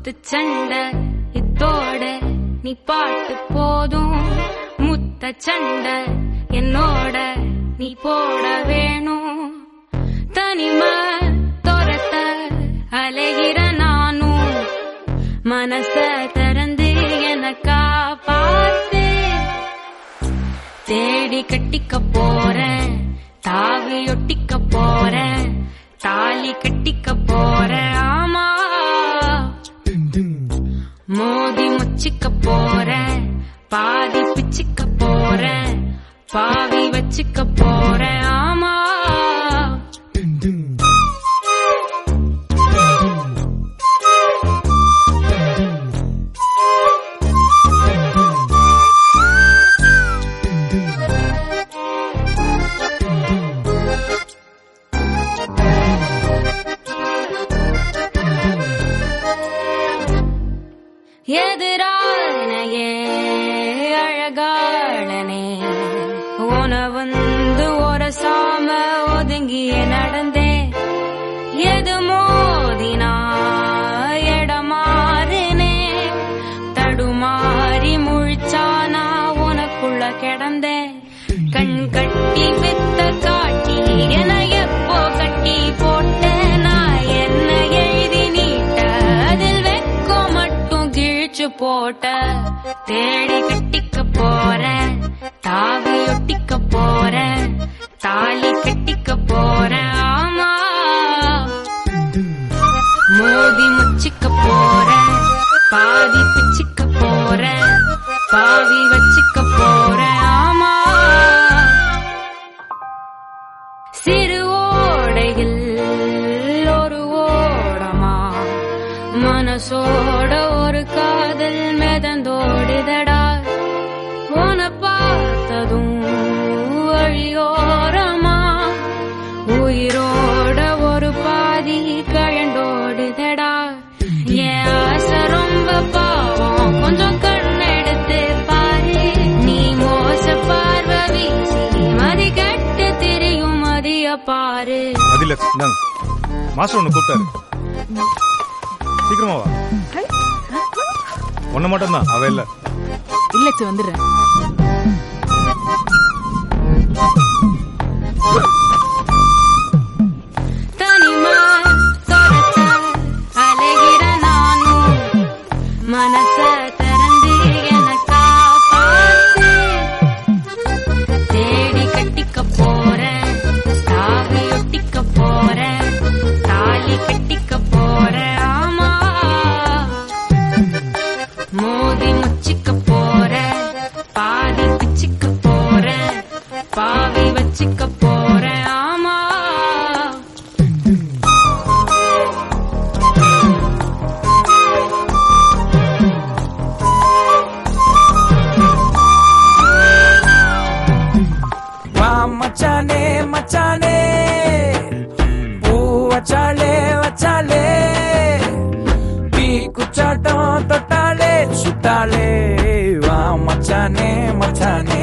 குத்து சண்டை இத்தோட நீ பாட்டு போதும். முத்த சண்டை என்னோட நீ போட வேணும். தனிமை துரத்த அலைகிற நானும் மனச திறந்து எனக்கா பார்த்து தேடி கட்டிக்க போறேன். தாவி ஒட்டிக்க போறேன். தாலி கட்டிக்க போறேன். ஆமா மோதி முச்சிக்க போறேன். பாதி பிச்சிக்க போறேன். பாவி வச்சுக்க போறேன். ஆமா எதிரானையே அழகாளனே உன வந்து ஒரு சாம ஒதுங்கிய நடந்தே. எது மோதினா எடமாறினே தடுமாறி முழிச்சானா உனக்குள்ள கிடந்தே. கண் கட்டி வித்த காட்டி என எப்போ கட்டி போட்ட நான் என்ன எழுதி நீட்ட அதில் வெக்கோ மட்டும் கிழிச்சு போட்ட. தேடி கட்டிக்க போறேன். தாவி ஒட்டிக்க போறேன். தாலி கட்டிக்க போறேன். ஆமா மோதி முச்சிக்க போறேன். பாதி பிச்சிக்க போறேன். பாவி வச்சுக்க போறேன். ஆமா சிறு ஓடையில் ஒரு ஓடமா மனசோட ஒரு காதல் மிதந்தோடுதடா. உன பார்த்ததும் வழியோரமா உயிரோட ஒரு பாதி கழண்டோடுதடா. என் ஆசை ரொம்ப பாவம் கொஞ்சம் கண்ணெடுத்து பாரு. நீ மோச பார்வை வீசி மதி கட்டு திரியும் மதிய பாரு. மாஸ்டர் ஒண்ணு கூப்பிட்டாரு. சீக்கிரமா வா. ஒண்ணு மட்டும் தான் அவ இல்ல. இல்ல வந்துடுறேன். தனிமா துரத்த அலைகிற நானும் மனச திறந்து எனக்கா பார்த்து தேடி கட்டிக்க போறேன். தாவி ஒட்டிக்க போறேன். தாலி கட்டிக்க போறேன். ஆமா மோதி முச்சிக்க போறேன். பாதி பிச்சிக்க போறேன். பாவி வச்சுக்க போறேன். ஆமா மச்சானே மச்சானே பூ வச்சாலே வச்சாலே பீ குச்சாட்டம் தொட்டாலே சுட்டாலே. வா மச்சானே மச்சானே